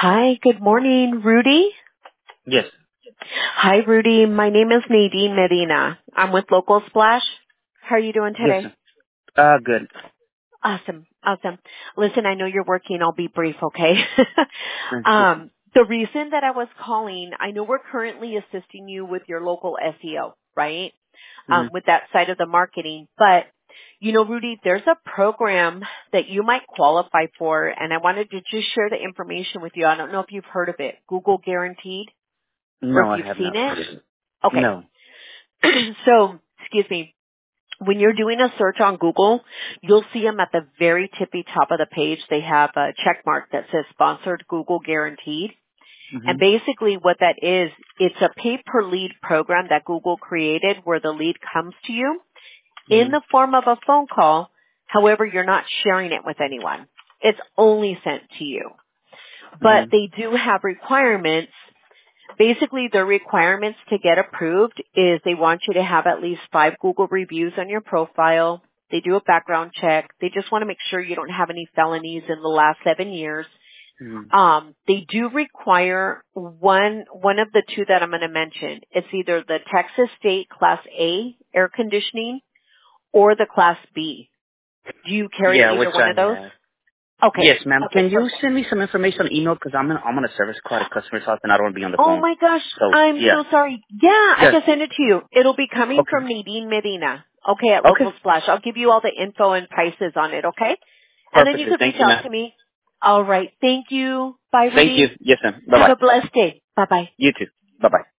Hi, good morning, Rudy. Yes. Hi, Rudy. My name is Nadine Medina. I'm with Local Splash. How are you doing Yes, today? sir. Good. Awesome. Awesome. Listen, I know you're working. I'll be brief, okay? Yes, sir. The reason that I was calling, I know we're currently assisting you with your local SEO, right? Mm-hmm. With that side of the marketing. But, Rudy, there's a program that you might qualify for, and I wanted to just share the information with you. I don't know if you've heard of it. Google Guaranteed, or if No, I you've have seen not. it. Okay. No. So, excuse me. When you're doing a search on Google, you'll see them at the very tippy top of the page. They have a check mark that says sponsored Google Guaranteed. Mm-hmm. And basically what that is, it's a pay per lead program that Google created where the lead comes to you in the Mm-hmm. form of a phone call. However, you're not sharing it with anyone. It's only sent to you. But Mm-hmm. they do have requirements. Basically, their requirements to get approved is they want you to have at least 5 Google reviews on your profile. They do a background check. They just want to make sure you don't have any felonies in the last 7 years. Mm-hmm. They do require one of the two that I'm going to mention. It's either the Texas State Class A air conditioning or the Class B. Do you carry Yeah, which either one I of those? have. Okay. Yes, ma'am. Okay, Can you perfect. send me some information on email? Because I'm on a service call at a customer's house and I don't want to be on the Oh phone. my gosh, So, I'm yeah. so sorry. Yeah, I Yes. can send it to you. It'll be coming Okay. from Nadine Medina. Okay, at Okay. Local Splash. I'll give you all the info and prices on it, okay? And then you Perfectly. can reach Thank you, out ma'am. to me. All right. Thank you. Bye, Thank you. Rudy. Yes, ma'am. Have Bye-bye. a blessed day. Bye-bye. You too. Bye-bye.